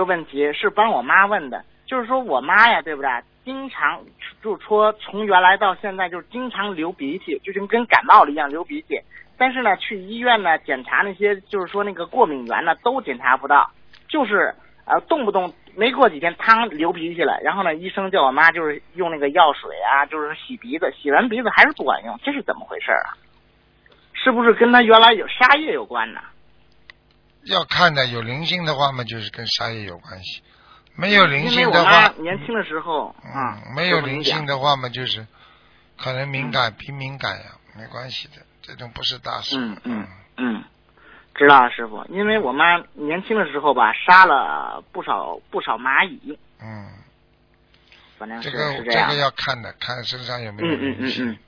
个问题是帮我妈问的，就是说我妈呀，对不对？经常就是说从原来到现在就是经常流鼻涕，就是跟感冒了一样流鼻涕。但是呢，去医院呢检查那些就是说那个过敏源呢都检查不到，就是动不动没过几天汤流鼻涕了，然后呢医生叫我妈就是用那个药水啊，就是洗鼻子，洗完鼻子还是不管用，这是怎么回事啊？是不是跟他原来有沙叶有关呢？ 要看的，有灵性的话嘛，就是跟沙叶有关系；没有灵性的话， 因为我妈年轻的时候没有灵性的话嘛，就是可能敏感，偏敏感呀，没关系的，这种不是大事。 知道师傅，因为我妈年轻的时候吧，杀了不少蚂蚁。反正是这样。 这个要看的，看身上有没有灵性。